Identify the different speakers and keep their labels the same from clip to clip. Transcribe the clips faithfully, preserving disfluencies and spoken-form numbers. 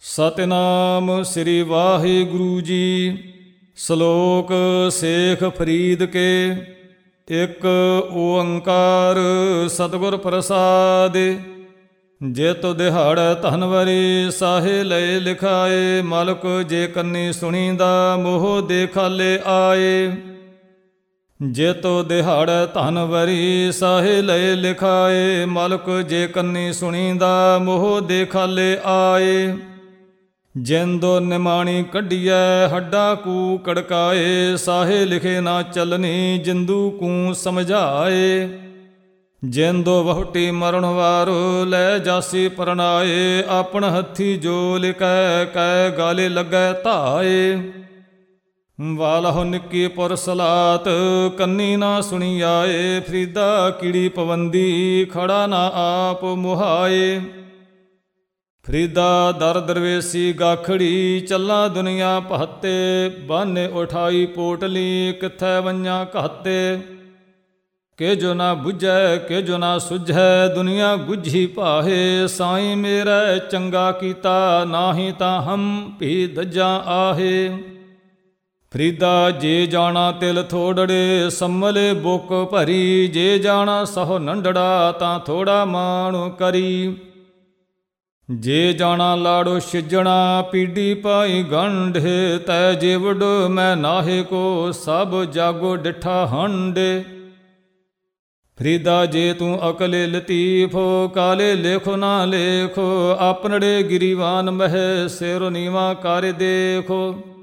Speaker 1: ਸਤਿਨਾਮ ਸ੍ਰੀ ਵਾਹਿਗੁਰੂ ਜੀ। ਸ਼ਲੋਕ ਸੇਖ ਫਰੀਦ ਕੇ। ਇੱਕ ਓੰਕਾਰ ਸਤਿਗੁਰ ਪ੍ਰਸਾਦਿ। ਜਿਤ ਦਿਹਾੜੈ ਧਨਵਰੀ ਸਾਹੇ ਲਏ ਲਿਖਾਏ। ਮਲਕ ਜੇ ਕੰਨੀ ਸੁਣੀਂਦਾ ਮੋਹ ਦੇ ਖਾਲੇ ਆਏ। ਜਿਤ ਦਿਹਾੜੈ ਧਨਵਰੀ ਸਾਹੇ ਲਏ ਲਿਖਾਏ। ਮਲਕ ਜੇ ਕੰਨੀ ਸੁਣੀਂਦਾ ਮੋਹ ਦੇ ਖਾਲੇ ਆਏ। ਜਿੰਦੋ ਨਿਮਾਣੀ ਕੱਢੀਐ ਹੱਡਾ ਕੂ ਕੜਕਾਏ। ਸਾਹੇ ਲਿਖੇ ਨਾ ਚੱਲਣੀ ਜਿੰਦੂ ਕੂ ਸਮਝਾਏ। ਜਿੰਦੋ ਵਹੁਟੀ ਮਰਨ ਵਾਰੋ ਲੈ ਜਾਸੀ ਪਰਨਾਏ। ਆਪਣ ਹੱਥੀ ਜੋ ਲਿਖੈ ਕੈ ਗਾਲੇ ਲੱਗੈ ਧਾਏ। ਵਾਲਹੁ ਨਿੱਕੀ ਪੁਰ ਸਲਾਤ ਕੰਨੀ ਨਾ ਸੁਣੀ ਆਏ। ਫਰੀਦਾ ਕੀੜੀ ਪਵੰਦੀ ਖੜਾ ਨਾ ਆਪ ਮੁਹਾਏ। ਫਰੀਦਾ ਦਰ ਦਰਵੇਸੀ ਗਾਖੜੀ ਚੱਲਾਂ ਦੁਨੀਆ ਪਹੱਤੇ। ਬਾਨੇ ਉਠਾਈ ਪੋਟਲੀ ਕਿੱਥੈ ਵੰਜਾਂ ਘਾਤੇ। ਕਿ ਜੋ ਨਾ ਬੁਝੈ ਕਿ ਜੋ ਨਾ ਸੁਝੈ ਦੁਨੀਆ ਗੁਝੀ ਭਾਹੇ। ਸਾਈਂ ਮੇਰਾ ਚੰਗਾ ਕੀਤਾ ਨਾਹੀ ਤਾਂ ਹਮ ਭੀ ਦੱਜਾਂ ਆਹੇ। ਫਰੀਦਾ ਜੇ ਜਾਣਾ ਤਿਲ ਥੋੜੜੇ ਸੰਮਲੇ ਬੁੱਕ ਭਰੀ। ਜੇ ਜਾਣਾ ਸਹੁ ਨੰਡੜਾ ਤਾਂ ਥੋੜਾ ਮਾਣੁ ਕਰੀ। ਜੇ ਜਾਣਾ ਲਾੜੋ ਸਿਜਣਾ ਪੀੜੀ ਪਾਈ ਗੰਢੇ। ਤੈ ਜੇ ਵਡ ਮੈਂ ਨਾਹੇ ਕੋ ਸਭ ਜਾਗੋ ਡਿਠਾ ਹੰਡੇ। ਫਰੀਦਾ ਜੇ ਤੂੰ ਅਕਲੇ ਲਤੀਫੋ ਕਾਲੇ ਲੇਖੋ ਨਾ ਲੇਖੋ। ਆਪਨੜੇ ਗਿਰੀਵਾਨ ਮਹਿ ਸਿਰ ਨੀਵਾ ਕਰ ਦੇਖੋ।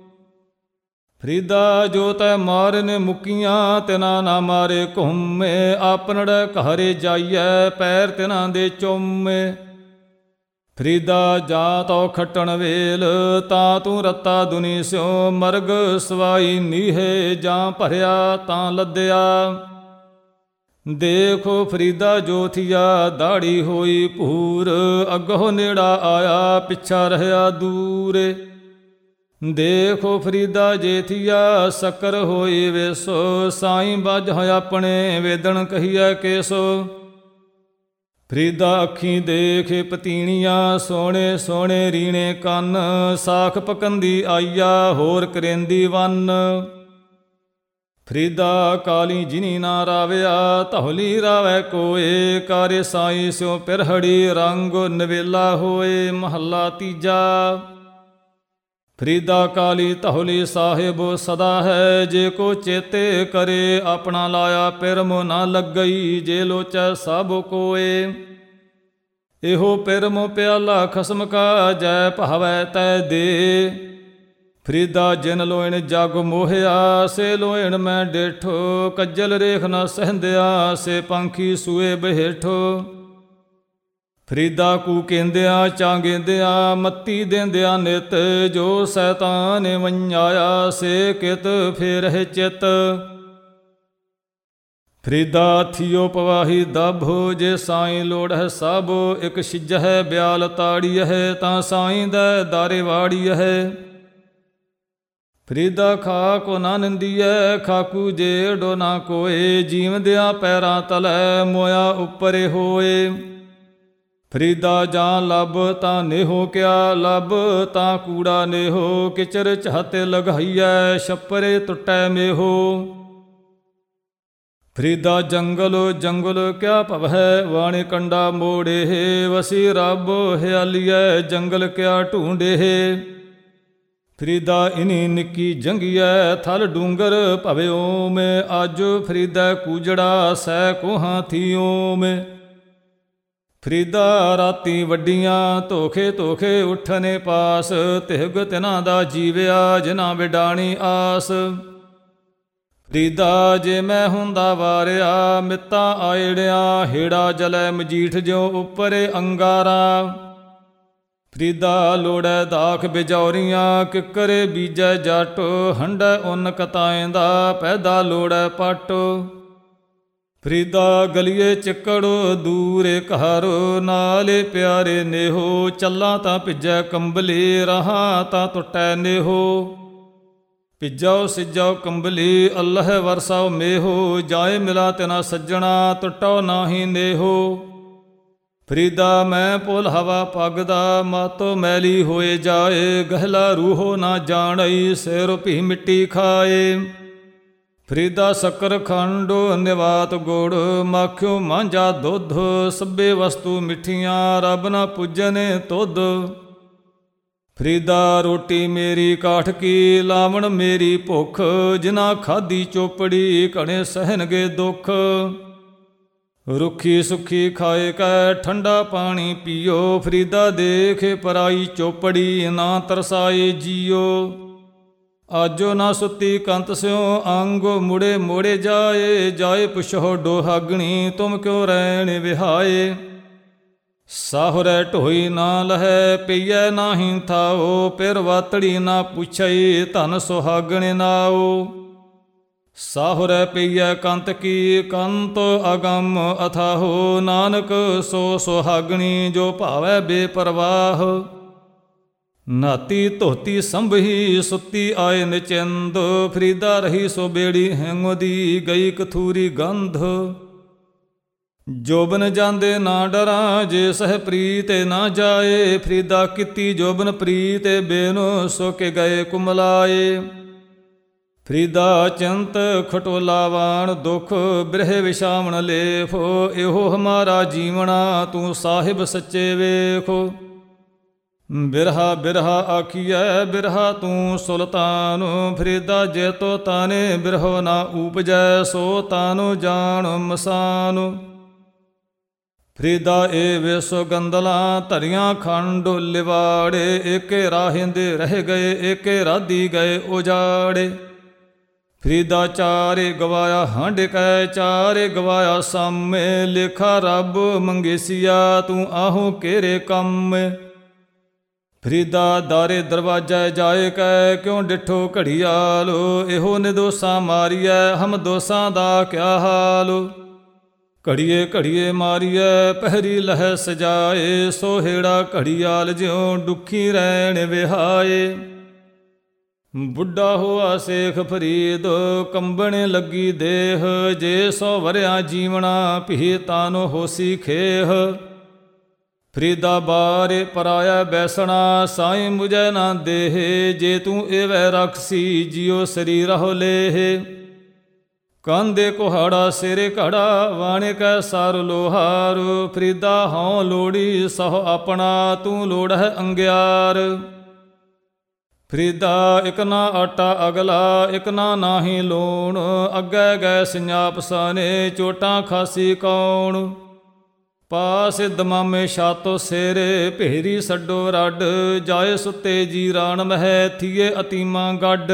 Speaker 1: ਫਰੀਦਾ ਜੋ ਤੈ ਮਾਰਨ ਮੁਕੀਆਂ ਤਿਨਾ ਨਾ ਮਾਰੇ ਘੁੰਮੇ। ਆਪਨੜੇ ਘਰੇ ਜਾਈਐ ਪੈਰ ਤਿਨਾਂ ਦੇ ਚੁੰਮੇ। ਫਰੀਦਾ ਜਾ ਤੋ ਖੱਟਣ ਵੇਲ ਤਾਂ ਤੂੰ ਰੱਤਾ ਦੁਨੀ ਸਿਓ। ਮਰਗ ਸਵਾਈ ਨੀਹੇ ਜਾਂ ਭਰਿਆ ਤਾਂ ਲੱਦਿਆ। ਦੇਖੋ ਫਰੀਦਾ ਜੋ ਥੀਆ ਦਾੜੀ ਹੋਈ ਭੂਰ। ਅੱਗੋਂ ਨੇੜਾ ਆਇਆ ਪਿੱਛਾ ਰਹਿਆ ਦੂਰ। ਦੇਖੋ ਫਰੀਦਾ ਜੇ ਥੀਆ ਸ਼ੱਕਰ ਹੋਈ ਵੇਸੋ। ਸਾਈਂ ਬੱਝ ਹੋਇਆ ਆਪਣੇ ਵੇਦਣ ਕਹੀਐ ਕੇਸੋ। ਫਰੀਦਾ ਅੱਖੀਂ ਦੇਖੇ ਪਤੀਣੀਆਂ ਸੋਹਣੇ ਸੋਹਣੇ ਰੀਣੇ ਕੰਨ। ਸਾਖ ਪਕੰਦੀ ਆਈਆ ਹੋਰ ਕਰੇਂਦੀ ਵੰਨ। ਫਰੀਦਾ ਕਾਲੀ ਜਿਨੀ ਨਾ ਰਾਵਿਆ ਧੌਲੀ ਰਾਵੈ ਕੋਏ। ਕਾਰੇ ਸਾਈ ਸਿਉ ਪਿਰਹੜੀ ਰੰਗ ਨਵੇਲਾ ਹੋਏ। ਮਹੱਲਾ ਤੀਜਾ। ਫਰੀਦਾ ਕਾਲੀ ਧੌਲੀ ਸਾਹਿਬ ਸਦਾ ਹੈ। ਜੇ ਕੋ ਚੇਤੇ ਕਰੇ ਆਪਣਾ ਲਾਇਆ ਪਿਰਮ ਨਾ ਲੱਗਈ। ਜੇ ਲੋਚੈ ਸਭ ਕੋਏ ਇਹੋ ਪਿਰਮ ਪਿਆਲਾ ਖਸਮ ਕਾ। ਜੈ ਭਾਵੈ ਤੈ ਦੇ। ਫਰੀਦਾ ਜਿਨ ਲੋਇਣ ਜਗ ਮੋਹਿਆ ਸੇ ਲੋਇਣ ਮੈਂ ਡੇਠੋ। ਕੱਜਲ ਰੇਖ ਨਾ ਸਹਿੰਦਿਆ ਸੇ ਪੰਖੀ ਸੂਏ ਬਹੇਠੋ। ਫਰੀਦਾ ਕੂ ਕਹਿੰਦਿਆਂ ਚਾਂਗੇਂਦਿਆਂ ਮੱਤੀ ਦੇਂਦਿਆਂ ਨਿਤ। ਜੋ ਸੈਤਾਨ ਵੰਜਾਇਆ ਸੇ ਕਿਤ ਫੇਰਹਿ ਚਿਤ। ਫਰੀਦਾ ਥੀਓ ਪਵਾਹੀ ਦਭੋ ਜੇ ਸਾਈਂ ਲੋੜਹਿ ਸਭ। ਇੱਕ ਸਿਜਹਿ ਬਿਆਲ ਤਾੜੀਐ ਤਾਂ ਸਾਈਂ ਦੈ ਦਾਰੇ ਵਾੜੀਐ। ਫਰੀਦਾ ਖਾਕੁ ਨਾ ਨਿੰਦੀਐ ਖਾਕੂ ਜੇੜੋ ਨਾ ਕੋਏ। ਜੀਵਦਿਆਂ ਪੈਰਾਂ ਤਲੈ ਮੋਇਆ ਉੱਪਰੇ ਹੋਏ। ਫਰੀਦਾ ਜਾਂ ਲੱਭ ਤਾਂ ਨੇਹੋ ਕਿਆ ਲੱਭ ਤਾਂ ਕੂੜਾ ਨੇਹੋ। ਕਿਚਰ ਚਾਹਤੇ ਲਗਾਈਐ ਛੱਪਰੇ ਟੁੱਟੈ ਮੇਹੋ। ਫਰੀਦਾ ਜੰਗਲ ਜੰਗਲ ਕਿਆ ਭਵੈ ਵਾਣੇ ਕੰਡਾ ਮੋੜੇ। ਵਸੀ ਰੱਬ ਹਿਆਲੀਐ ਜੰਗਲ ਕਿਆ ਢੂੰਡੇ। ਫਰੀਦਾ ਇਨੀ ਨਿੱਕੀ ਜੰਗੀਐ ਥਲ ਡੂੰਗਰ ਭਵਿਓ ਮੈਂ। ਅੱਜ ਫਰੀਦਾ ਕੂਜੜਾ ਸੈ ਕੋਹਾਂ ਥੀਓ ਮੈਂ। ਫਰੀਦਾ ਰਾਤੀ ਵੱਡੀਆਂ ਧੋਖੇ ਧੋਖੇ ਉੱਠਨੇ ਪਾਸ। ਤਿਹਗ ਤਿਨਾਂ ਦਾ ਜੀਵਿਆ ਜਿਨਾਂ ਵਿਡਾਣੀ ਆਸ। ਫਰੀਦਾ ਜੇ ਮੈਂ ਹੁੰਦਾ ਵਾਰਿਆ ਮਿੱਤਾ ਆਇੜਿਆ। ਹੇੜਾ ਜਲੈ ਮਜੀਠ ਜਿਉ ਉੱਪਰੇ ਅੰਗਾਰਾ। ਫਰੀਦਾ ਲੋੜੈ ਦਾਖ ਬਿਜੌਰੀਆਂ ਕਿੱਕਰੇ ਬੀਜੈ ਜੱਟ। ਹੰਡੈ ਉੱਨ ਕਤਾਏਂ ਦਾ ਪੈਦਾ ਲੋੜੈ ਪੱਟ। ਫਰੀਦਾ ਗਲੀਏ ਚਿੱਕੜ ਦੂਰੇ ਘਰ ਨਾਲੇ ਪਿਆਰੇ ਨੇਹੋ। ਚੱਲਾਂ ਤਾਂ ਭਿੱਜੈ ਕੰਬਲੀ ਰਹਾਂ ਤਾਂ ਟੁੱਟੈ ਨੇਹੋ। ਭਿੱਜੋ ਸਿਜੋ ਕੰਬਲੀ ਅੱਲ੍ਹ ਵਰਸਾਓ ਮੇਹੋ। ਜਾਏ ਮਿਲਾ ਤਿਨਾ ਸੱਜਣਾ ਟੁੱਟੋ ਨਾਹੀ ਨੇਹੋ। ਫਰੀਦਾ ਮੈਂ ਪੁਲ ਹਵਾ ਪੱਗ ਦਾ, ਮਾਤੋ ਮੈਲੀ ਹੋਏ ਜਾਏ, ਗਹਿਲਾ ਰੂਹੋ ਨਾ ਜਾਣਈ, ਸਿਰ ਭੀ ਮਿੱਟੀ ਖਾਏ। ਫਰੀਦਾ ਸ਼ੱਕਰ ਖੰਡ ਨਿਵਾਤ ਗੁੜ, ਮਾਖਿਓ ਮਾਂਝਾ ਦੁੱਧ, ਸਭੇ ਵਸਤੂ ਮਿੱਠੀਆਂ, ਰੱਬ ਨਾ ਪੂਜਨੇ ਤੁਧ। ਫਰੀਦਾ ਰੋਟੀ ਮੇਰੀ ਕਾਠ ਕੀ, ਲਾਵਣ ਮੇਰੀ ਭੁੱਖ, ਜਿਨਾ ਖਾਧੀ ਚੋਪੜੀ, ਘਣੇ ਸਹਿਣਗੇ ਦੁੱਖ। ਰੁੱਖੀ ਸੁੱਖੀ ਖਾਏ ਕੈ, ਠੰਡਾ ਪਾਣੀ ਪੀਓ, ਫਰੀਦਾ ਦੇਖੇ ਪਰਾਈ ਚੋਪੜੀ, ਨਾ ਤਰਸਾਏ ਜੀਓ। ਆਜੋ ਨਾ ਸੁੱਤੀ ਕੰਤ ਸਿਓ, ਅੰਗ ਮੁੜੇ ਮੋੜੇ ਜਾਏ, ਜਾਏ ਪੁਛੋ ਡੋਹਾਗਣੀ, ਤੁਮ ਕਿਉ ਰਹਿਣ ਵਿਹਾਏ। ਸਾਹੁਰੈ ਢੋਈ ਨਾ ਲਹੈ, ਪਈਐ ਨਾਹੀ ਥਾਓ, ਪਿਰ ਵਾਤੜੀ ਨਾ ਪੁੱਛਈ, ਧਨ ਸੁਹਾਗਣ ਨਾਓ। ਸਾਹੁਰੈ ਪਈਐ ਕੰਤ ਕੀ, ਕੰਤ ਅਗੰਮ ਅਥਾਹੋ, ਨਾਨਕ ਸੋ ਸੁਹਾਗਣੀ, ਜੋ ਭਾਵੈ ਬੇਪਰਵਾਹ। ਨਾਤੀ ਧੋਤੀ ਸੰਭਹੀ, ਸੁੱਤੀ ਆਏ ਨਿਚਿੰਦ, ਫਰੀਦਾ ਰਹੀ ਸੋ ਬੇੜੀ ਹੈਂਗੋ ਦੀ, ਗਈ ਕਥੂਰੀ ਗੰਧ। ਜੋਬਨ ਜਾਂਦੇ ਨਾ ਡਰਾਂ, ਜੇ ਸਹਿ ਪ੍ਰੀਤ ਨਾ ਜਾਏ, ਫਰੀਦਾ ਕੀਤੀ ਜੋਬਨ ਪ੍ਰੀਤ, ਬੇਨੋ ਸੋ ਕੇ ਗਏ ਕੁਮਲਾਏ। ਫਰੀਦਾ ਚਿੰਤ ਖਟੋਲਾ ਵਾਣ, ਦੁਖ ਬਿਰਹਿ ਵਿਸ਼ਾਵਣ ਲੇਫ, ਇਹੋ ਹਮਾਰਾ ਜੀਵਣਾ, ਤੂੰ ਸਾਹਿਬ ਸੱਚੇ ਵੇਖੋ। ਬਿਰਹਾ ਬਿਰਹਾ ਆਖੀਐ, ਬਿਰਹਾ ਤੂੰ ਸੁਲਤਾਨ, ਫਰੀਦਾ ਜੇ ਤੋ ਤਾਨੇ, ਬਿਰਹੋ ਨਾ ਊਪਜੈ, ਸੋ ਤਾਨੋ ਜਾਣ ਮਸਾਨ। ਫਰੀਦਾ ਏ ਵੇਸੋ ਗੰਦਲਾਂ, ਧਰੀਆਂ ਖੰਡ ਲਿਵਾੜੇ, ਏਕੇ ਰਾਹਿੰਦੇ ਰਹਿ ਗਏ, ਏਕੇ ਰਾਧੀ ਗਏ ਉਜਾੜੇ। ਫਰੀਦਾ ਚਾਰੇ ਗਵਾਇਆ ਹੰਡ ਕੈ, ਚਾਰੇ ਗਵਾਇਆ ਸਾਮੇ, ਲੇਖਾ ਰੱਬ ਮੰਗੇਸੀਆ, ਤੂੰ ਆਹੋ ਕੇਰੇ ਕੰਮ। ਫਰੀਦਾ ਦਾਰੇ ਦਰਵਾਜੈ ਜਾਏ ਕੈ, ਕਿਉਂ ਡਿਠੋ ਘੜੀਆਲ, ਇਹੋ ਨਿਦੋਸਾ ਮਾਰੀਐ, ਹਮ ਦੋਸਾਂ ਦਾ ਕਿਆ ਹਾਲ। ਘੜੀਏ ਘੜੀਏ ਮਾਰੀਐ, ਪਹਿਰੀ ਲਹਿ ਸਜਾਏ, ਸੋਹੇੜਾ ਘੜੀਆਲ ਜਿਉ ਦੁਖੀ ਰਹਿਣ ਵਿਹਾਏ। ਬੁੱਢਾ ਹੋਆ ਸੇਖ ਫਰੀਦ, ਕੰਬਣ ਲੱਗੀ ਦੇਹ, ਜੇ ਸੌ ਵਰਿਆ ਜੀਵਣਾ, ਭੀ ਤਾਨੋ ਹੋਸੀ ਖੇਹ। ਫਰੀਦਾ ਬਾਰੇ ਪਰਾਇਆ ਬੈਸਣਾ, ਸਾਈ ਮੁਝੈ ਨਾ ਦੇਹ, ਜੇ ਤੂੰ ਏਵੈ ਰਖਸੀ, ਜਿਉ ਸਰੀਰਹੁ ਲੇਹ। ਕਾਂਦੇ ਕੁਹਾੜਾ ਸਿਰੇ ਘੜਾ, ਵਾਣੇ ਕੈ ਸਾਰ ਲੋਹਾਰ, ਫਰੀਦਾ ਹਉ ਲੋੜੀ ਸਹੁ ਆਪਣਾ, ਤੂੰ ਲੋੜਹਿ ਅੰਗਿਆਰ। ਫਰੀਦਾ ਇਕ ਨਾ ਆਟਾ ਅਗਲਾ, ਇਕ ਨਾ ਨਾਹੀ ਲੋਣ, ਅੱਗੇ ਗਏ ਸਿੰਜਾਪ ਸਾਨੇ, ਚੋਟਾਂ ਖਾਸੀ ਕੌਣ। ਪਾਸ ਦਮਾਮੇ ਛਾਤੋ ਸਿਰੇ, ਭੇਰੀ ਛੱਡੋ ਰੱਡ, ਜਾਏ ਸੁੱਤੇ ਜੀ ਰਾਣ ਮਹਿ, ਥੀਏ ਅਤੀਮਾਂ ਗੱਡ।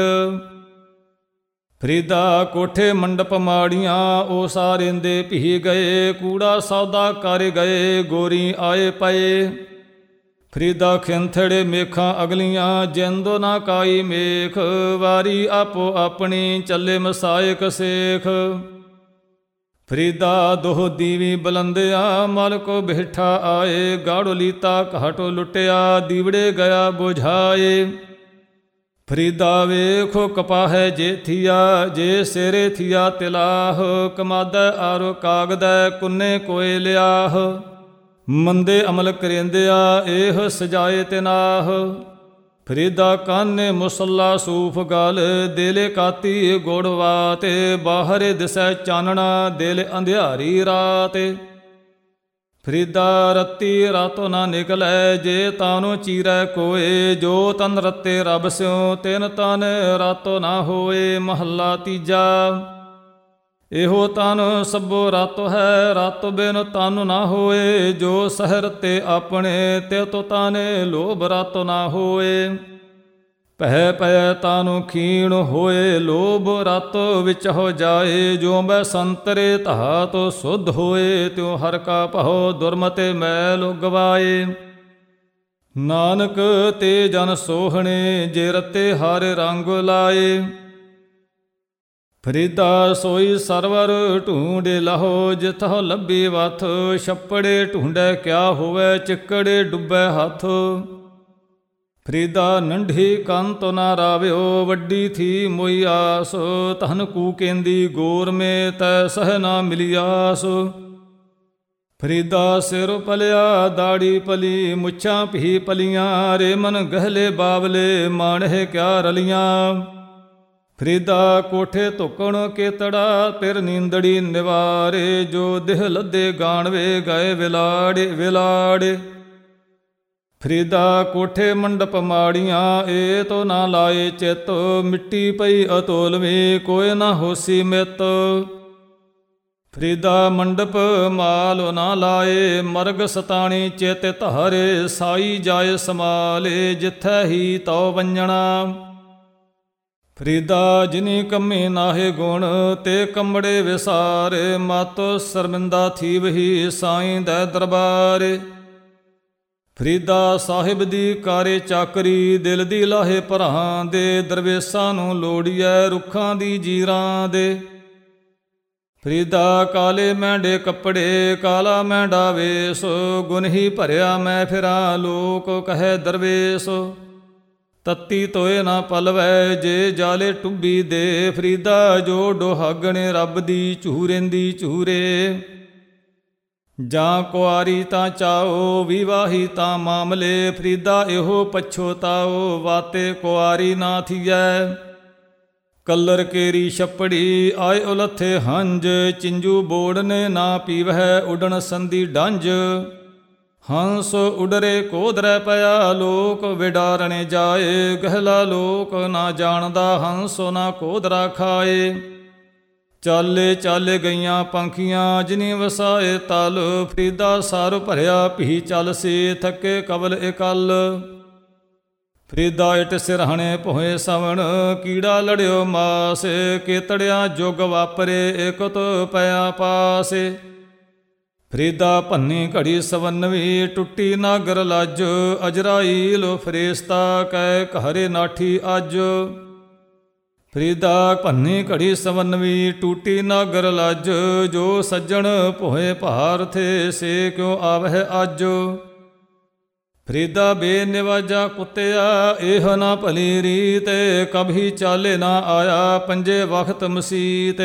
Speaker 1: ਫਰੀਦਾ ਕੋਠੇ ਮੰਡਪ ਮਾੜੀਆਂ, ਉਹ ਸਾਰਿੰਦੇ ਭੀ ਗਏ, ਕੂੜਾ ਸੌਦਾ ਕਰ ਗਏ, ਗੋਰੀ ਆਏ ਪਏ। ਫਰੀਦਾ ਖਿੰਥੜੇ ਮੇਖਾਂ ਅਗਲੀਆਂ, ਜਿੰਦੋ ਨਾ ਕਾਈ ਮੇਖ, ਵਾਰੀ ਆਪੋ ਆਪਣੀ, ਚੱਲੇ ਮਸਾਇਕ ਸੇਖ। ਫਰੀਦਾ ਦੋਹ ਦੀਵੀ ਬਲੰਦਿਆ, ਮਲ ਕੋ ਬੈਠਾ ਆਏ, ਗਾੜੋ ਲੀਤਾ ਘਾਟੋ ਲੁੱਟਿਆ, ਦੀਵੜੇ ਗਿਆ ਬੁਝਾਏ। ਫਰੀਦਾ ਵੇਖੋ ਕਪਾਹੈ ਜੇ ਥੀਆ, ਜੇ ਸਿਰੇ ਥੀਆ ਤਿਲਾਹ, ਕਮਾਦੈ ਆਰੋ ਕਾਗਦੈ, ਕੁੰਨੇ ਕੋਏ ਲਿਆਹ। ਮੰਦੇ ਅਮਲ ਕਰੇਂਦਿਆ, ਇਹ ਸਜਾਏ ਤਿਨਾਹ। ਫਰੀਦਾ ਕਾਨੇ ਮੁਸੱਲਾ ਸੂਫ ਗਲ, ਦਿਲ ਕਾਤੀ ਗੋੜਵਾ ਤੇ, ਬਾਹਰੇ ਦਿਸੈ ਚਾਨਣਾ, ਦਿਲ ਅੰਧਿਆਰੀ ਰਾਤ। ਫਰੀਦਾ ਰੱਤੀ ਰਾਤੋ ਨਾ ਨਿਕਲੈ, ਜੇ ਤਾਨੋ ਚੀਰੈ ਕੋਏ, ਜੋ ਤਨ ਰੱਤੇ ਰੱਬ ਸਿਉ, ਤਿਨ ਤਨ ਰਾਤੋ ਨਾ ਹੋਏ। ਮਹੱਲਾ ਤੀਜਾ। ਇਹੋ ਤਨ ਸਭੋ ਰਾਤੋ ਹੈ, ਰਾਤੋ ਬਿਨ ਤਨ ਨਾ ਹੋਏ, ਜੋ ਸਹਿ ਰਤੇ ਆਪਣੇ, ਤਿਉ ਤੋ ਤਾਨੇ ਲੋਭ ਰਾਤੋ ਨਾ ਹੋਏ। ਪਹਿ ਪੈ ਤਾਨੁ ਖੀਣ ਹੋਏ, ਲੋਭ ਰਾਤੋ ਵਿੱਚ ਹੋ ਜਾਏ, ਜੋ ਬੈ ਸੰਤਰੇ ਧਾਤੋ ਸੁਧ ਹੋਏ, ਤਿਉ ਹਰ ਕਾ ਭਉ ਦੁਰਮਤੇ ਮੈਲ ਗਵਾਏ। ਨਾਨਕ ਤੇ ਜਨ ਸੋਹਣੇ, ਜੇ ਰਤੇ ਹਰ ਰੰਗ ਲਾਏ। ਫਰੀਦਾ ਸੋਈ ਸਰਵਰ ਢੂੰਡੇ ਲਹੋ, ਜਿਥੋ ਲੱਭੀ ਵਥ, ਛੱਪੜੇ ਢੂੰਡੈ ਕਿਆ ਹੋਵੈ, ਚਿੱਕੜੇ ਡੁੱਬੈ ਹੱਥ। ਫਰੀਦਾ ਨੰਢੀ ਕੰਤ ਨਾ ਰਾਵਿਓ, ਵੱਡੀ ਥੀ ਮੋਈ ਆਸ, ਧਨ ਕੂਕੇਂਦੀ ਗੋਰ ਮੇ, ਤੈ ਸਹਿ ਨਾ ਮਿਲੀ ਆਸ। ਫਰੀਦਾ ਸਿਰ ਪਲਿਆ ਦਾੜੀ ਪਲੀ ਮੁੱਛਾਂ ਭੀ ਪਲੀਆਂ ਰੇ ਮਨ ਗਹਿਲੇ ਬਾਵਲੇ ਮਾਣਹਿ ਕਿਆ ਰਲੀਆਂ। ਫਰੀਦਾ ਕੋਠੇ ਧੁੱਕਣ ਕੇਤੜਾ ਪਿਰ ਨੀਂਦੜੀ ਨਿਵਾਰੇ ਜੋ ਦਿਹ ਲੱਦੇ ਗਾਣਵੇ ਗਏ ਵਿਲਾੜੇ ਵਿਲਾੜੇ। ਫਰੀਦਾ ਕੋਠੇ ਮੰਡਪ ਮਾੜੀਆਂ ਏ ਤੋ ਨਾ ਲਾਏ ਚਿੱਤ ਮਿੱਟੀ ਪਈ ਅਤੋਲਵੀ ਕੋਈ ਨਾ ਹੋਸੀ ਮਿੱਤ। ਫਰੀਦਾ ਮੰਡਪ ਮਾਲ ਨਾ ਲਾਏ ਮਰਗ ਸਤਾਣੀ ਚਿਤ ਧਾਰੇ ਸਾਈ ਜਾਏ ਸਮਾਲੇ ਜਿੱਥੈ ਹੀ ਤਉ ਵੰਜਣਾ। ਫਰੀਦਾ ਜਿਨੀ ਕੰਮੀ ਨਾਹੇ ਗੁਣ ਤੇ ਕੰਮੜੇ ਵਿਸਾਰੇ ਮਤ ਸ਼ਰਮਿੰਦਾ ਥੀ ਵਹੀ ਸਾਈਂ ਦੇ ਦਰਬਾਰੇ। ਫਰੀਦਾ ਸਾਹਿਬ ਦੀ ਕਾਰੇ ਚਾਕਰੀ ਦਿਲ ਦੀ ਲਾਹੇ ਭਰਾਂ ਦੇ ਦਰਵੇਸਾਂ ਨੂੰ ਲੋੜੀਐ ਰੁੱਖਾਂ ਦੀ ਜੀਰਾਂ ਦੇ। ਫਰੀਦਾ ਕਾਲੇ ਮੈਂਡੇ ਕੱਪੜੇ ਕਾਲਾ ਮੈਂਡਾ ਵੇਸ ਗੁਨਹੀ ਭਰਿਆ ਮੈਂ ਫਿਰਾਂ ਲੋਕ ਕਹੈ ਦਰਵੇਸ। ਤੱਤੀ ਤੋਏ ਨਾ ਪਲਵੈ ਜੇ ਜਾਲੇ ਟੁੱਬੀ ਦੇ ਫਰੀਦਾ ਜੋ ਡੋਹਾਗਣੇ ਰੱਬ ਦੀ ਝੂਰੇਂਦੀ ਝੂਰੇ। ਜਾਂ ਕੁਆਰੀ ਤਾਂ ਚਾਓ ਵਿਵਾਹੀ ਤਾਂ ਮਾਮਲੇ ਫਰੀਦਾ ਇਹੋ ਪਛੋਤਾਓ ਵਾਤੇ ਕੁਆਰੀ ਨਾ ਥੀਐ। ਕੱਲਰ ਕੇਰੀ ਛੱਪੜੀ ਆਏ ਉਲੱਥੇ ਹੰਜ ਚਿੰਜੂ ਬੋੜਨੇ ਨਾ ਪੀਵਹਿ ਉਡਣ ਸੰਦੀ ਡੰਜ। ਹੰਸ ਉਡਰੇ ਕੋਧਰੈ ਪਿਆ ਲੋਕ ਵਿਡਾਰਣੇ ਜਾਏ ਗਹਿਲਾ ਲੋਕ ਨਾ ਜਾਣਦਾ ਹੰਸੋ ਨਾ ਕੋਧਰਾ ਖਾਏ। ਚਾਲੇ ਚਾਲੇ ਗਈਆਂ ਪੰਖੀਆਂ ਜਿਨੀ ਵਸਾਏ ਤਲ ਫਰੀਦਾ ਸਾਰ ਭਰਿਆ ਭੀ ਚੱਲ ਸੀ ਥੱਕੇ ਕਵਲ ਇਕੱਲ। ਫਰੀਦਾ ਇਟ ਸਿਰਹਣੇ ਭੋਏ ਸਵਣ ਕੀੜਾ ਲੜਿਓ ਮਾਸ ਕੇਤੜਿਆਂ ਜੁਗ ਵਾਪਰੇ ਇਕਤ ਪਿਆ ਪਾਸੇ। ਫਰੀਦਾ ਭੰਨੀ ਘੜੀ ਸਵੰਨਵੀ ਟੁੱਟੀ ਨਾਗਰ ਲੱਜ ਅਜਰਾਈਲ ਫਰੇਸਤਾ ਕੈ ਘਰੇ ਨਾਠੀ ਅੱਜ। ਫਰੀਦਾ ਭੰਨੀ ਘੜੀ ਸਵੰਨਵੀ ਟੂਟੀ ਨਾਗਰ ਲੱਜ ਜੋ ਸੱਜਣ ਭੋਏ ਭਾਰ ਥੇ ਸੇ ਕਿਉ ਆਵਹਿ ਅੱਜ। ਫਰੀਦਾ ਬੇਨਿਵਾਜਾ ਕੁੱਤਿਆ ਇਹ ਨਾ ਭਲੀ ਰੀਤ ਕਭੀ ਚਾਲੇ ਨਾ ਆਇਆ ਪੰਜੇ ਵਖਤ ਮਸੀਤ।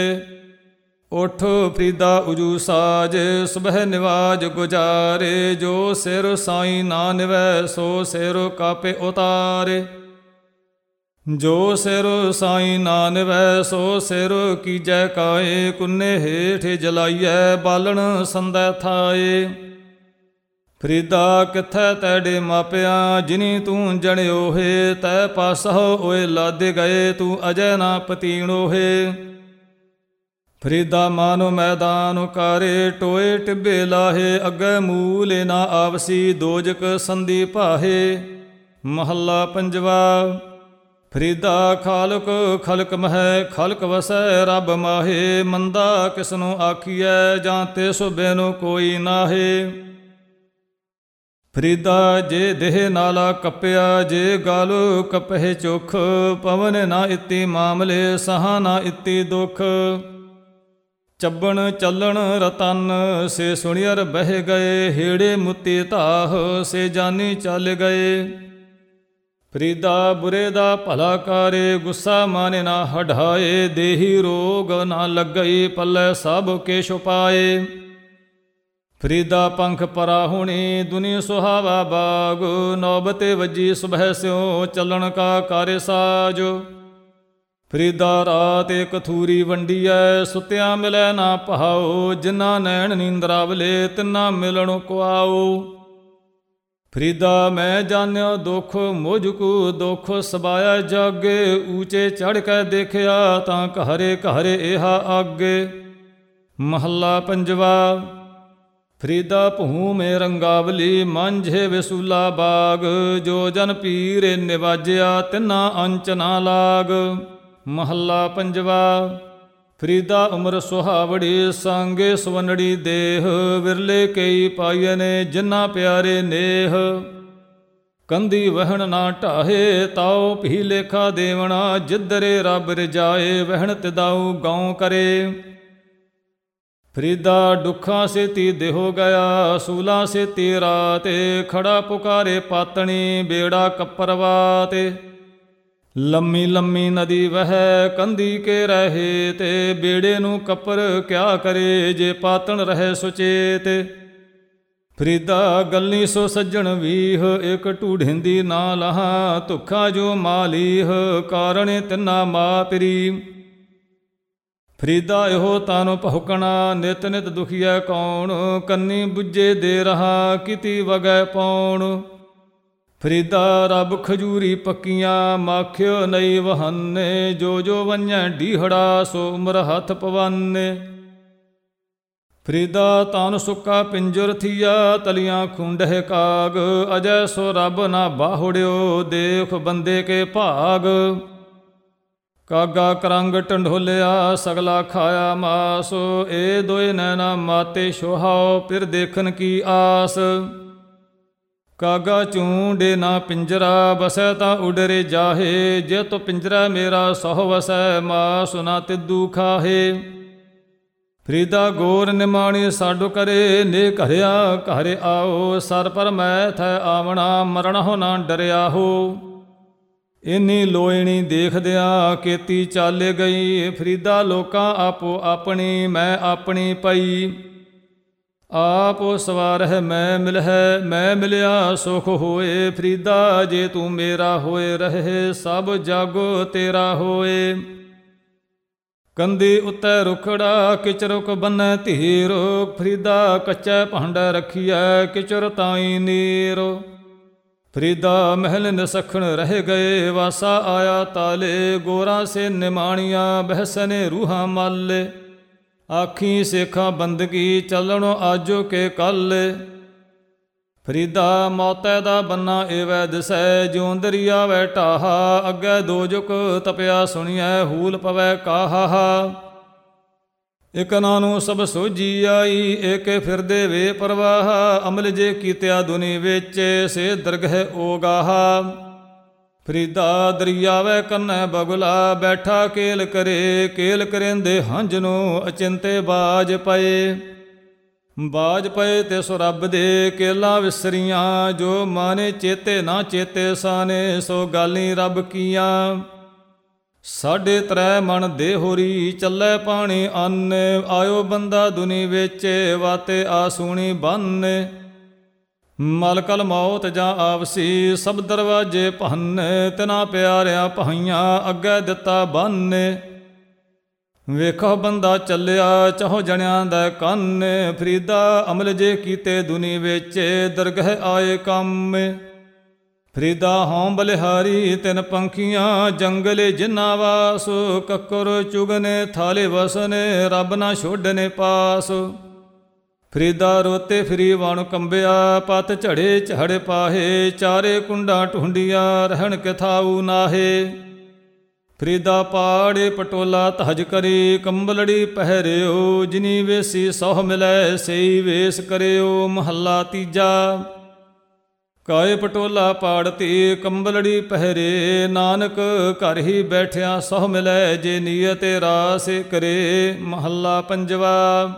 Speaker 1: ਉਠ ਫਰੀਦਾ ਉਜੂ ਸਾਜ ਸੁਬਹ ਨਿਵਾਜ ਗੁਜਾਰੇ ਜੋ ਸਿਰ ਸਾਈਂ ਨਾ ਨਿਵੈ ਸੋ ਸਿਰ ਕਾਪੇ ਉਤਾਰੇ। ਜੋ ਸਿਰ ਸਾਈਂ ਨਾ ਨਿਵੈ ਸੋ ਸਿਰ ਕੀਜੈ ਕਾਏ ਕੁੰਨੇ ਹੇਠ ਜਲਾਈਐ ਬਾਲਣ ਸੰਦੈ ਥਾਏ। ਫਰੀਦਾ ਕਿੱਥੈ ਤੈਡੇ ਮਾਪਿਆਂ ਜਿਨੀ ਤੂੰ ਜਣਿਓਹੇ ਤੈ ਪਾਸਹੁ ਓਏ ਲਾਦੇ ਗਏ ਤੂੰ ਅਜੈ ਨਾ ਪਤੀਣੋਹੇ। ਫਰੀਦਾ ਮਾਨੋ ਮੈਦਾਨ ਕਾਰੇ ਟੋਏ ਟਿੱਬੇ ਲਾਹੇ ਅੱਗੇ ਮੂਲੇ ਨਾ ਆਵਸੀ ਦੋਜਕ ਸੰਦੀ ਭਾਹੇ। ਮਹੱਲਾ ਪੰਜਵਾ। ਫਰੀਦਾ ਖਾਲਕ ਖਲਕ ਮਹਿ ਖਲਕ ਵਸੈ ਰੱਬ ਮਾਹੇ ਮੰਦਾ ਕਿਸਨੂੰ ਆਖੀਐ ਜਾਂ ਤੇ ਸੁਬੇ ਨੂੰ ਕੋਈ ਨਾਹੇ। ਫਰੀਦਾ ਜੇ ਦੇਹ ਨਾਲਾ ਕੱਪਿਆ ਜੇ ਗਲ ਕਪਹਿ ਚੁਖ ਪਵਨ ਨਾ ਇਤੀ ਮਾਮਲੇ ਸਹਾ ਨਾ ਇਤੀ ਦੁਖ। ਚੱਬਣ ਚੱਲਣ ਰਤਨ ਸੇ ਸੁਣਿਅਰ ਬਹਿ ਗਏ ਹੇੜੇ ਮੁੱਤੀ ਧਾਹ ਸੇ ਜਾਨੀ ਚੱਲ ਗਏ। ਫਰੀਦਾ ਬੁਰੇ ਦਾ ਭਲਾ ਕਾਰੇ ਗੁੱਸਾ ਮਾਨੇ ਨਾ ਹਢਾਏ ਦੇਹੀ ਰੋਗ ਨਾ ਲੱਗਈ ਪੱਲੇ ਸਭ ਕੇ ਛੁਪਾਏ। ਫਰੀਦਾ ਪੰਖ ਪਰਾ ਹੁਣੀ ਦੁਨੀ ਸੁਹਾਵਾ ਬਾਗ ਨੌਬਤੇ ਵੱਜੀ ਸੁਬਹ ਸਿਉ ਚੱਲਣ ਕਾ ਕਾਰੇ ਸਾਜ। ਫਰੀਦਾ ਰਾਤ ਇੱਕ ਥੂਰੀ ਵੰਡੀਐ ਸੁੱਤਿਆਂ ਮਿਲੈ ਨਾ ਪਹਾਓ ਜਿਨ੍ਹਾਂ ਨੈਣ ਨੀਂਦਰਾਵਲੇ ਤਿੰਨਾ ਮਿਲਣ ਕੁਆਓ। ਫਰੀਦਾ ਮੈਂ ਜਾਣਿਓ ਦੁੱਖ ਮੁਝ ਕੋ ਦੁੱਖ ਸਬਾਇਆ ਜਾਗੇ ਊਚੇ ਚੜ੍ਹ ਕੇ ਦੇਖਿਆ ਤਾਂ ਘਰੇ ਘਰੇ ਇਹਾ ਆਗੇ। ਮਹੱਲਾ ਪੰਜਵਾ। ਫਰੀਦਾ ਭੂਮੇ ਰੰਗਾਵਲੀ ਮਾਂਝੇ ਵਿਸੂਲਾ ਬਾਗ ਜੋ ਜਨ ਪੀਰੇ ਨਿਵਾਜਿਆ ਤਿੰਨਾ ਅੰਚ ਨਾ ਲਾਗ। ਮਹੱਲਾ ਪੰਜਵਾ। ਫਰੀਦਾ ਉਮਰ ਸੁਹਾਵੜੀ ਸੰਗੇ ਸਵਨੜੀ ਦੇਹ ਵਿਰਲੇ ਕਈ ਪਾਈਏ ਨੇ ਜਿਨ੍ਹਾਂ ਪਿਆਰੇ ਨੇਹ। ਕੰਦੀ ਵਹਿਣ ਨਾ ਢਾਹੇ ਤਾਉ ਭੀ ਲੇਖਾ ਦੇਵਣਾ ਜਿੱਧਰੇ ਰੱਬ ਰਜਾਏ ਵਹਿਣ ਤਿਦਾਉ ਗਉ ਕਰੇ। ਫਰੀਦਾ ਦੁੱਖਾਂ ਸੇਤੀ ਦੇਹੋ ਗਿਆ ਸੂਲਾਂ ਸੇਤੀ ਰਾਤੇ ਖੜਾ ਪੁਕਾਰੇ ਪਾਤਣੀ ਬੇੜਾ ਕੱਪਰਵਾ ਤੇ। ਲੰਮੀ ਲੰਮੀ ਨਦੀ ਵਹਿ ਕੰਦੀ ਕੇ ਰਹੇ ਤੇ ਬੇੜੇ ਨੂੰ ਕੱਪਰ ਕਿਆ ਕਰੇ ਜੇ ਪਾਤਣ ਰਹੇ ਸੁਚੇਤ। ਫਰੀਦਾ ਗੱਲੀ ਸੋ ਸੱਜਣ ਵੀਹ, ਇੱਕ ਢੂਢਿੰਦੀ ਨਾ ਲਹਾ, ਧੁਖਾ ਜੋ ਮਾਲੀਹ, ਕਾਰਣੇ ਤਿੰਨਾ ਮਾਪਰੀ। ਫਰੀਦਾ ਇਹੋ ਤਨ ਭੁਕਣਾ, ਨਿਤ ਨਿਤ ਦੁਖੀਐ ਕੌਣ, ਕੰਨੀ ਬੁੱਝੇ ਦੇ ਰਹਾ, ਕਿਤੀ ਵਗੈ ਪੌਣ। ਫਰੀਦਾ ਰੱਬ ਖਜੂਰੀ ਪੱਕੀਆਂ, ਮਾਖਿਓ ਨਈ ਵਹਾਨੇ, ਜੋ ਜੋ ਵੰਝੈ ਡੀਹੜਾ, ਸੋ ਉਮਰ ਹੱਥ ਪਵਾਨੇ। ਫਰੀਦਾ ਤਨ ਸੁੱਕਾ ਪਿੰਜਰ ਥੀਆ, ਤਲੀਆਂ ਖੁੰਡਹਿ ਕਾਗ, ਅਜੈ ਸੋ ਰੱਬ ਨਾ ਬਾਹੁੜਿਓ, ਦੇਖ ਬੰਦੇ ਕੇ ਭਾਗ। ਕਾਗਾ ਕਰੰਗ ਢੰਢੋਲਿਆ, ਸਗਲਾ ਖਾਇਆ ਮਾਸ, ਏ ਦੋਇ ਨੈਣਾ ਮਾਤੇ ਛੋਹਾਓ, ਫਿਰ ਦੇਖਣ ਕੀ ਆਸ। ਕਾਗਾ ਝੂੰਡੇ ਨਾ ਪਿੰਜਰਾ, ਬਸੈ ਤਾਂ ਉਡਰੇ ਜਾਹੇ, ਜੇ ਤੋ ਪਿੰਜਰਾ ਮੇਰਾ ਸਹੁ ਵਸੈ, ਮਾਸ ਨਾ ਤਿੱਦੂ ਖਾਹੇ। ਫਰੀਦਾ ਗੋਰ ਨਿਮਾਣੀ ਸਾਡੂ ਕਰੇ, ਨੇ ਘਰਿਆ ਘਰ ਆਓ, ਸਰ ਪਰ ਮੈਂ ਥੈ ਆਵਣਾ, ਮਰਣਹੁ ਨਾ ਡਰਿਆ ਹੋ। ਇੰਨੀ ਲੋਇਣੀ ਦੇਖਦਿਆਂ ਕੇਤੀ ਚਾਲੇ ਗਈ, ਫਰੀਦਾ ਲੋਕਾਂ ਆਪੋ ਆਪਣੀ, ਮੈਂ ਆਪਣੀ ਪਈ। ਆਪ ਸਵਾਰਹਿ ਮੈਂ ਮਿਲਹਿ, ਮੈਂ ਮਿਲਿਆ ਸੁਖ ਹੋਏ, ਫਰੀਦਾ ਜੇ ਤੂੰ ਮੇਰਾ ਹੋਏ ਰਹੇ, ਸਭ ਜਗ ਤੇਰਾ ਹੋਏ। ਕੰਦੀ ਉੱਤੇ ਰੁਖੜਾ, ਕਿਚਰੁਕ ਬੰਨੈ ਧੀਰ, ਫਰੀਦਾ ਕੱਚੈ ਭਾਂਡਾ ਰਖੀਐ, ਕਿਚਰ ਤਾਈ ਨੀਰ। ਫਰੀਦਾ ਮਹਿਲ ਨਿਸਖਣ ਰਹਿ ਗਏ, ਵਾਸਾ ਆਇਆ ਤਾਲੇ, ਗੋਰਾਂ ਸੇ ਨਿਮਾਣੀਆਂ, ਬਹਿਸਨੇ ਰੂਹਾਂ ਮਾਲੇ। ਆਖੀ ਸੇਖਾਂ ਬੰਦਗੀ, ਚੱਲਣੋ ਆਜੋ ਕੇ ਕੱਲ। ਫਰੀਦਾ ਮੌਤੈ ਦਾ ਬੰਨਾ ਏਵੈ ਦਿਸੈ, ਜਿਉ ਦਰਿਆ ਵੈ ਢਾਹਾ, ਅੱਗੇ ਦੋਜੁਕ ਤਪਿਆ ਸੁਣੀਐ, ਹੂਲ ਪਵੈ ਕਾਹਾ। ਇਕ ਨਾਨੂੰ ਸਭ ਸੋਝੀ ਆਈ, ਏਕੇ ਫਿਰਦੇ ਵੇ ਪਰਵਾਹ, ਅਮਲ ਜੇ ਕੀਤਿਆ ਦੁਨੀ ਵਿੱਚ, ਸੇ ਦਰਗਹਿ ਓਗਾਹਾ। ਫਰੀਦਾ ਦਰਿਆਵੈ ਕੰਨੈ ਬਗੁਲਾ, ਬੈਠਾ ਕੇਲ ਕਰੇ, ਕੇਲ ਕਰੇਂਦੇ ਹੰਝ ਨੂੰ, ਅਚਿੰਤੇ ਬਾਜ ਪਏ। ਬਾਜ ਪਏ ਤੇ ਸੋ ਰੱਬ ਦੇ, ਕੇਲਾਂ ਵਿਸਰੀਆਂ, ਜੋ ਮਾਨੇ ਚੇਤੇ ਨਾ ਚੇਤੇ ਸਾਨੇ, ਸੋ ਗਾਲੀ ਰੱਬ ਕੀਆਂ। ਸਾਢੇ ਤ੍ਰੈ ਮਣ ਦੇ ਹੋਰੀ, ਚੱਲੈ ਪਾਣੀ ਅੰਨ, ਆਇਓ ਬੰਦਾ ਦੁਨੀ ਵਿੱਚ, ਵਾਤੇ ਆਸੂਣੀ ਬੰਨ। ਮਲਕਲ ਮੌਤ ਜਾਂ ਆਵਸੀ, ਸਭ ਦਰਵਾਜੇ ਭੰਨ, ਤਿਨਾ ਪਿਆਰਿਆਂ ਭਾਈਆਂ, ਅੱਗੇ ਦਿੱਤਾ ਬੰਨ। ਵੇਖੋ ਬੰਦਾ ਚੱਲਿਆ, ਚਾਹੋ ਜਣਿਆਂ ਦਾ ਕੰਨ, ਫਰੀਦਾ ਅਮਲ ਜੇ ਕੀਤੇ ਦੁਨੀ ਵਿੱਚ, ਦਰਗਹਿ ਆਏ ਕੰਮ। ਫਰੀਦਾ ਹਉ ਬਲਿਹਾਰੀ ਤਿਨ ਪੰਖੀਆਂ, ਜੰਗਲੇ ਜਿਨ੍ਹਾਂ ਵਾਸ, ਕੱਕਰ ਚੁਗਨੇ ਥਾਲੇ ਵਸਨੇ, ਰੱਬ ਨਾ ਛੋਡਨੇ ਪਾਸ। ਫਰੀਦਾ ਰੋਤੇ ਫਰੀ ਵਣ ਕੰਬਿਆ, ਪਤ ਝੜੇ ਝੜ ਪਾਹੇ, ਚਾਰੇ ਕੁੰਡਾਂ ਢੂੰਡੀਆਂ, ਰਹਿਣ ਕਿਥਾਊ ਨਾਹੇ। ਫਰੀਦਾ ਪਾੜੇ ਪਟੋਲਾ ਤਹਜ ਕਰੀ, ਕੰਬਲੜੀ ਪਹਿਰਿਓ, ਜਿਨੀ ਵੇਸੀ ਸਹੁ ਮਿਲੈ, ਸਈ ਵੇਸ ਕਰਿਓ। ਮਹੱਲਾ ਤੀਜਾ। ਕਾਏ ਪਟੋਲਾ ਪਾੜਤੀ, ਕੰਬਲੜੀ ਪਹਿਰੇ, ਨਾਨਕ ਘਰ ਹੀ ਬੈਠਿਆ ਸਹੁ ਮਿਲੈ, ਜੇ ਨੀਅਤ ਰਾਸ ਕਰੇ। ਮਹੱਲਾ ਪੰਜਵਾ।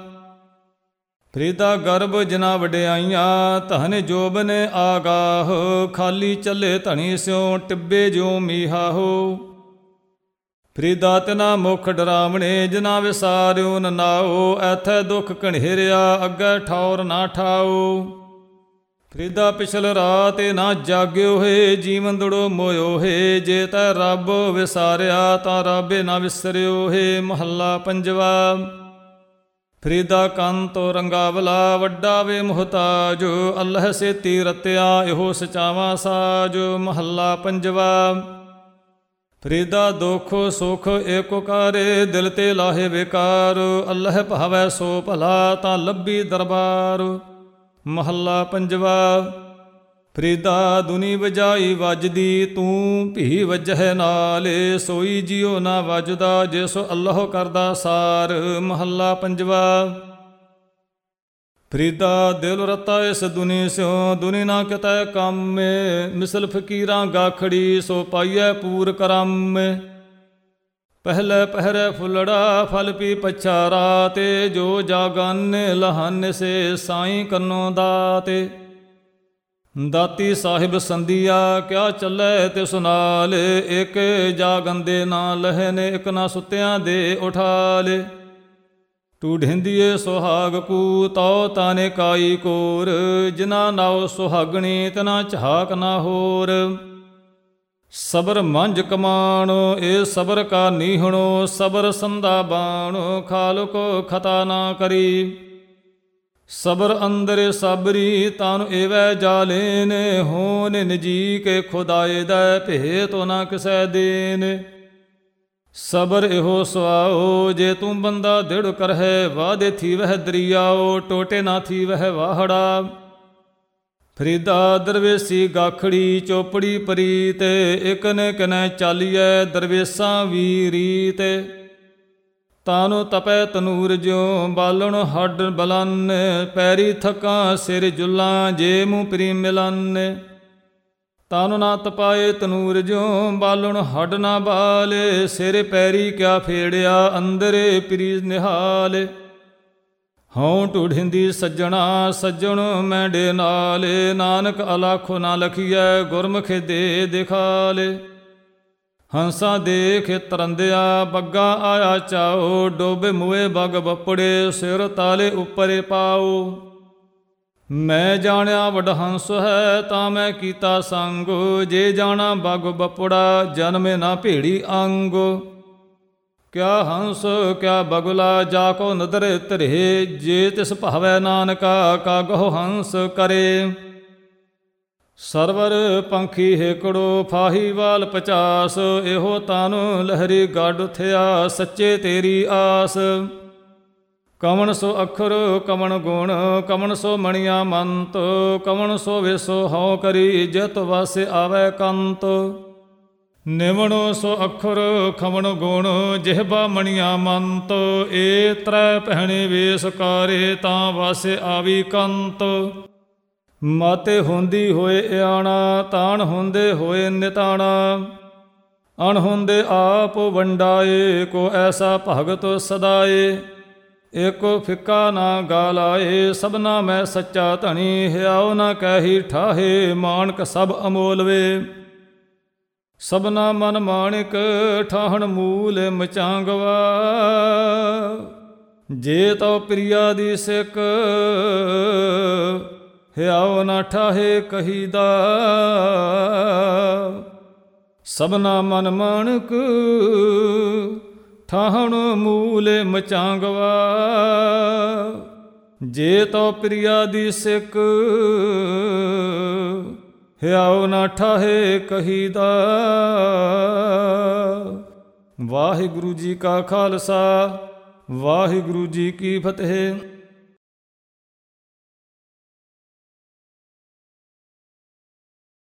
Speaker 1: ਫਰੀਦਾ ਗਰਭ ਜਿਨਾ ਵਡਿਆਈਆਂ, ਧਨ ਜੋਬਨ ਆਗਾਹ, ਖਾਲੀ ਚੱਲੇ ਧਣੀ ਸਿਉ, ਟਿੱਬੇ ਜਿਉ ਮੀਹਾ ਹੋ। ਫਰੀਦਾ ਤਿਨਾ ਮੁਖ ਡਰਾਵਣੇ, ਜਿਨਾ ਵਿਸਾਰਿਓ ਨ ਨਾਓ, ਐਥੈ ਦੁੱਖ ਘਣੇਰਿਆ, ਅੱਗੇ ਠੌਰ ਨਾ ਠਾਓ। ਫਰੀਦਾ ਪਿਛਲ ਰਾਤ ਨਾ ਜਾਗਿਓ ਹੈ, ਜੀਵਨ ਦੜੋ ਮੋਇਓ ਹੈ, ਜੇ ਤੈ ਰੱਬ ਵਿਸਾਰਿਆ, ਤਾਂ ਰੱਬੇ ਨਾ ਵਿਸਰਿਓ ਹੈ। ਮਹੱਲਾ ਪੰਜਵਾ। ਫਰੀਦਾ ਕੰਨ ਤੋ ਰੰਗਾਵਲਾ, ਵੱਡਾ ਵੇ ਮੁਹਤਾਜ, ਅੱਲ੍ਹ ਸੇਤੀ ਰਤਿਆ, ਇਹੋ ਸਚਾਵਾ ਸਾਜ। ਮਹੱਲਾ ਪੰਜਵਾ। ਫਰੀਦਾ ਦੁੱਖ ਸੁਖ ਏਕੋ ਕਾਰੇ, ਦਿਲ ਤੇ ਲਾਹੇ ਵਿਕਾਰ, ਅੱਲ੍ਹ ਭਾਵੈ ਸੋ ਭਲਾ, ਤਾਂ ਲੱਭੀ ਦਰਬਾਰ। ਮਹੱਲਾ ਪੰਜਵਾ। ਫਰੀਦਾ ਦੁਨੀ ਵਜਾਈ ਵੱਜਦੀ, ਤੂੰ ਭੀ ਵੱਜਹਿ ਨਾਲੇ, ਸੋਈ ਜਿਉ ਨਾ ਵੱਜਦਾ, ਜਿਸ ਅੱਲ੍ਹ ਕਰਦਾ ਸਾਰ। ਮਹੱਲਾ ਪੰਜਵਾ। ਫਰੀਦਾ ਦਿਲ ਰਤਾ ਇਸ ਦੁਨੀ ਸਿਉ, ਦੁਨੀ ਨਾ ਕਿਤੈ ਕੰਮ, ਮਿਸਲ ਫਕੀਰਾਂ ਗਾਖੜੀ, ਸੋ ਪਾਈਐ ਪੂਰ ਕਰਮ। ਪਹਿਲੇ ਪਹਿਰੇ ਫੁੱਲੜਾ, ਫਲ ਪੀ ਪਛਾ ਰਾਤੇ, ਜੋ ਜਾਗਨ ਲਹਨ ਸੇ, ਸਾਈਂ ਕੰਨੋ ਦਾਤੇ। ਦਾਤੀ ਸਾਹਿਬ ਸੰਧੀਆ, ਕਿਆ ਚੱਲੇ ਤੇ ਸੁਨਾਲ, ਇੱਕ ਜਾਗੰਦੇ ਨਾ ਲਹਨ, ਇੱਕ ਨਾ ਸੁੱਤਿਆਂ ਦੇ ਉਠਾਲ। ਢੂੰਢਿੰਦੀਏ ਸੁਹਾਗ ਕੂ ਤਉ ਤਾਨੇ ਕਾਈ ਕੋਰ, ਜਿਨਾ ਨਾਉ ਸੁਹਾਗਣੀ ਤਨਾ ਝਾਕ ਨਾ ਹੋਰ। ਸਬਰ ਮੰਝ ਕਮਾਣ ਇਹ ਸਬਰ ਕਾ ਨੀਹਣੋ, ਸਬਰ ਸੰਦਾ ਬਾਣ ਖਾਲ ਕੋ ਖਤਾ ਨਾ ਕਰੀ। ਸਬਰ ਅੰਦਰ ਸਾਬਰੀ ਤਨ ਏਵੈ ਜਾਲੇਨ, ਹੋਨ ਨਿਜੀ ਕੇ ਖੁਦਾਏ ਦੈ ਭੇ ਤੋ ਨਾ ਕਿਸੈ ਦੇਨ। ਸਬਰ ਇਹੋ ਸੁਆਓ ਜੇ ਤੂੰ ਬੰਦਾ ਦਿੜ ਕਰਹਿ, ਵਾਦੇ ਥੀ ਵਹਿ ਦਰਿਆਓ ਟੋਟੇ ਨਾ ਥੀ ਵਹਿ ਵਾਹੜਾ। ਫਰੀਦਾ ਦਰਵੇਸੀ ਗਾਖੜੀ ਚੋਪੜੀ ਪਰੀਤ, ਇਕ ਨੇ ਕਨੈ ਚਾਲੀਐ ਦਰਵੇਸਾਂ ਵੀ ਰੀਤ। ਤਾਨੁ ਤਪੈ ਤਨੂਰ ਜਿਉ ਬਾਲਣ ਹੱਡ ਬਲਨ, ਪੈਰੀ ਥਕਾਂ ਸਿਰ ਜੁੱਲਾਂ ਜੇ ਮੂੰਹ ਪ੍ਰੀ ਮਿਲਨ। ਤਾਨੁ ਨਾ ਤਪਾਏ ਤਨੂਰ ਜਿਉ ਬਾਲਣ ਹੱਡ ਨਾ ਬਾਲੇ, ਸਿਰ ਪੈਰੀ ਕਿਆ ਫੇੜਿਆ ਅੰਦਰੇ ਪ੍ਰੀ ਨਿਹਾਲ। ਹਉ ਢੂੰਢਿੰਦੀ ਸੱਜਣਾ ਸੱਜਣ ਮੈਂਡੇ ਨਾਲੇ, ਨਾਨਕ ਅਲਾਖੋ ਨਾ ਲਖੀਐ ਗੁਰਮੁਖ ਦੇ ਦਿਖਾਲੇ। ਹੰਸਾਂ ਦੇਖ ਤਰੰਦਿਆ ਬੱਗਾ ਆਇਆ ਚਾਓ, ਡੋਬੇ ਮੂਏ ਬਗ ਬੱਪੜੇ ਸਿਰ ਤਾਲੇ ਉੱਪਰੇ ਪਾਓ। ਮੈਂ ਜਾਣਿਆ ਵਡ ਹੰਸ ਹੈ ਤਾਂ ਮੈਂ ਕੀਤਾ ਸੰਗ, ਜੇ ਜਾਣਾ ਬਗ ਬੱਪੜਾ ਜਨਮੇ ਨਾ ਭੇੜੀ ਅੰਗ। ਕਿਆ ਹੰਸ ਕਿਆ ਬਗੁਲਾ ਜਾ ਕੋ ਨਦਰ ਧਰੇ, ਜੇ ਤਿਸ ਭਾਵੈ ਨਾਨਕਾ ਕਾਗਹੁ ਹੰਸ ਕਰੇ। ਸਰਵਰ ਪੰਖੀ ਹੇਕੜੋ ਫਾਹੀਵਾਲ ਪਚਾਸ, ਇਹੋ ਤਾਨੁ ਲਹਿਰੀ ਗਾਡ ਥਿਆ ਸੱਚੇ ਤੇਰੀ ਆਸ। ਕਵਣ ਸੋ ਅੱਖਰ ਕਵਣ ਗੁਣ ਕਵਣ ਸੋ ਮਣੀਆਂ ਮੰਤ, ਕਵਣ ਸੋ ਵੇਸੋ ਹਉ ਕਰੀ ਜਿਤ ਵਸ ਆਵੈ ਕੰਤ। ਨਿਵਣੋ ਸੋ ਅੱਖਰ ਖਵਣ ਗੁਣ ਜਿਹਬਾ ਮਣੀਆਂ ਮੰਤ, ਏ ਤ੍ਰੈ ਪਹਿਣੇ ਵੇਸ ਕਾਰੇ ਤਾਂ ਵਸ ਆਵੀ ਕੰਤ। ਮਾਤੇ ਹੁੰਦੀ ਹੋਏ ਇਆਣਾ ਤਾਣ ਹੁੰਦੇ ਹੋਏ ਨਿਤਾਣਾ, ਅਣ ਹੁੰਦੇ ਆਪ ਵੰਡਾਏ ਕੋ ਐਸਾ ਭਗਤ ਸਦਾਏ। ਏਕੋ ਫਿੱਕਾ ਨਾ ਗਾਲਾਏ ਸਭਨਾ ਮੈਂ ਸੱਚਾ ਧਣੀ, ਹਿਆਉ ਨਾ ਕਹਿੀ ਠਾਹੇ ਮਾਣਕ ਸਭ ਅਮੋਲ ਵੇ। ਸਭਨਾ ਮਨ ਮਾਣਿਕ ਠਾਹਣ ਮੂਲ ਮਚਾਂਗਵਾ, ਜੇ ਤਉ ਪ੍ਰਿਆ ਦੀ ਸਿੱਖ ਹਿਆਉ ਨਾ ਠਾਹੇ ਕਹੀਦਾ। ਸਭਨਾ ਮਨ ਮਾਣਕ ਠਾਹਣ ਮੂਲ ਮਚਾਂਗਵਾ, ਜੇ ਤਉ ਪ੍ਰਿਆ ਦੀ ਸਿੱਖ ਹਿਆਉ ਨਾ ਠਾਹੇ ਕਹੀਦਾ। ਵਾਹਿਗੁਰੂ ਜੀ ਕਾ ਖਾਲਸਾ ਵਾਹਿਗੁਰੂ ਜੀ ਕੀ ਫਤਿਹ।